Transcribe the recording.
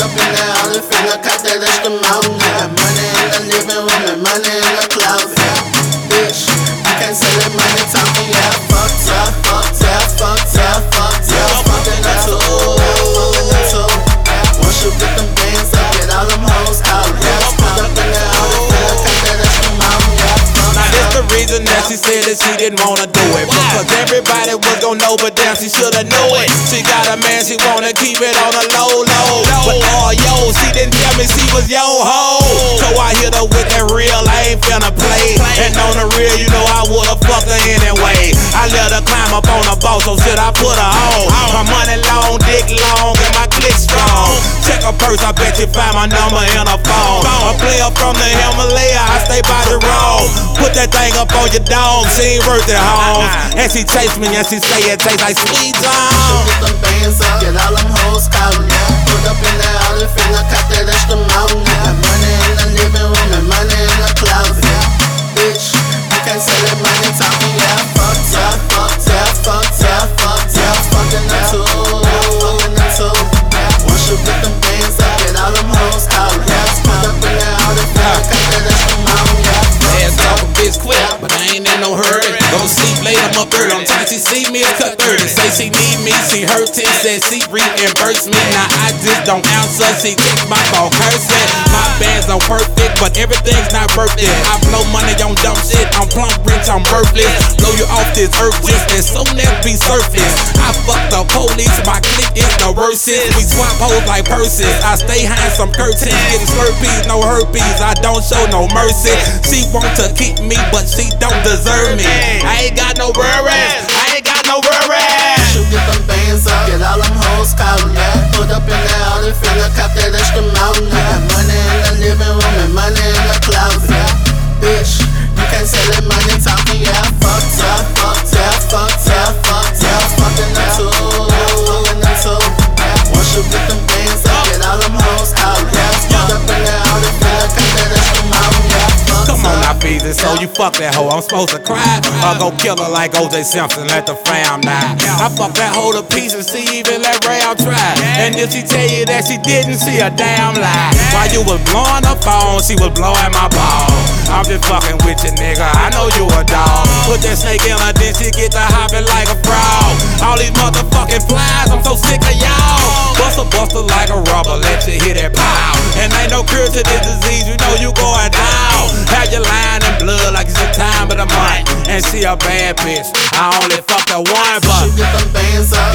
up in the house and feel like I that extra mountain. Got money in the living room and money in the closet. Bitch, you can't say that money talking. Yeah, fuck yeah, fuck yeah, fuck yeah, fuck yeah, fucking that too. Once you get them bands up, get all them hoes out. Yeah, pull up in the house and feel like I that extra mountain. Now this the reason that she said that she didn't wanna do it. Because everybody was gon' know, but damn, she shoulda knew it. She got a man, she wanna keep it on the low. But oh yo, she didn't tell me she was yo ho. So I hit her with that real, I ain't finna play. And on the real, you know I would've fucked her anyway. I let her climb up on the boss, so shit I put her on. My money long, dick long, and my click strong. Check her purse, I bet you find my number in her phone. A player from the Himalaya, I stay by the road. Put that thing up on your dog, she ain't worth it, home. And she chase me and she say it tastes like sweet zone. Get them bands up, get all them hoes calling. Put up in the house and feel like I that extra mountain. Got money in the living room and money in the closet. Bitch, you can't say that money talking. Yeah, fuck yeah, fuck yeah, fuck yeah, fuck yeah, fucking that too, fucking that too. Once you get them bands up, get all them hoes calling. Put up in the house and feel like I that extra mountain. Ass talk a bitch quick, but I ain't in no hurry. Go to sleep late, I'm up early. On time she see me, it's cut 30. Say she need me, she hurt it. Said she reimburse me. Now I just don't answer. She text my phone cursing. My bands are perfect, but everything's not worth it. I blow money on dumb shit. I'm plump rich, I'm worthless. Blow you off this earth just as soon as we surface. I fuck the police, my clique is the worstest. We swap hoes like purses. I stay behind some curtains, getting slurpees, no herpes. I don't show no mercy. She want to keep me, but she don't deserve me. I ain't got no worries, I ain't got no worries. You get them bands up, get all them hoes calling. Put up in the house and feel like I that extra mountain. Got money in the living room and money in the closet. Bitch, you can't say that money talking. Yeah, fuck yeah, fuck yeah, fuck yeah, fuck yeah, fucking that too, fucking that too. Once you get them bands up, get all them hoes calling. Put up in the house and feel like I that extra mountain. Come on now, Feezy, so you fuck that hoe, I'm supposed to cry? Or go kill her like O.J. Simpson, let the fam die? I fuck that hoe to pieces, she even let Ram try. And if she tell you that she didn't, see a damn lie. While you was blowing her phone, she was blowing my ball. I'm just fucking with you, nigga, I know you a dog. Put that snake in her, then she get to hopping like a frog. All these motherfucking flies, I'm so sick of y'all. Buster like a rubber, let you hit that pow. And ain't no cure to this disease, you know you going down. Have you lying in blood like it's the time of the month. And she a bad bitch, I only fucked her one, but you get them bands up,